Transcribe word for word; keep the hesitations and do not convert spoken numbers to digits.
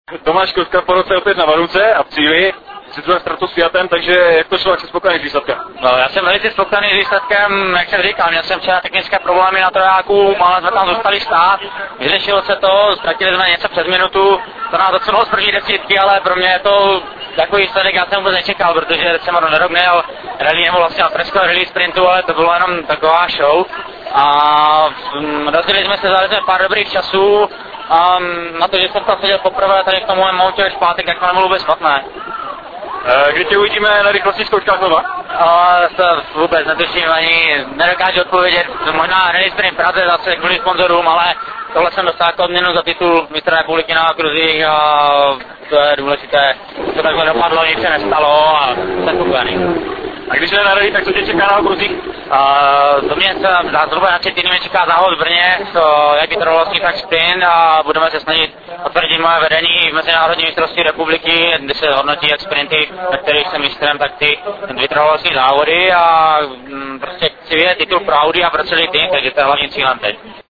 Tomáš Kostka po roce opět na Vanuce a v cíli, si tu startu s Fiatem, takže jak to šlo, jak jsi spokojený s výsledkem? No, já jsem velice spokojený s výsledkem, jak jsem říkal, měl jsem včera technické problémy na trojáku, málo jsme tam zůstali stát, vyřešilo se to, ztratili jsme něco přes minutu, to nás odsunulo z první desítky, ale pro mě je to takový výsledek, já jsem vůbec nečekal, protože jsem na rok nejel rally nebo vlastně na Tresko rally sprintu, ale to bylo jenom taková show. A rozdělili jsme se, zadali jsme pár dobrých časů, a na to, že jsem tam seděl poprvé tady v tom mém moutě v pátek, tak to nebylo vůbec špatné. Kdy tě uvidíme na rychlostních zkouškách znova? A to vůbec netuším, ani nedokážu odpovědět. Možná rally sprint Praze zase kvůli sponzorům, ale tohle jsem dostal jako odměnu za titul mistra republiky na kruzích a to je důležité. To takhle dopadlo, nic se nestalo a jsem spokojený. A když jde na rally, tak co tě čeká na okruzích? Uh, to mě za zhruba na tři týdny mě čeká závod v Brně, to jak vytrvalostní, tak sprint a budeme se snažit potvrdit moje vedení v mezinárodní mistrovství republiky, kde se hodnotí jak sprinty, na kterých jsem mistrem, tak ty vytrvalostní závody a mm, prostě chci vyjet titul pro Audi a pro celý tým, takže to je hlavním cílem teď.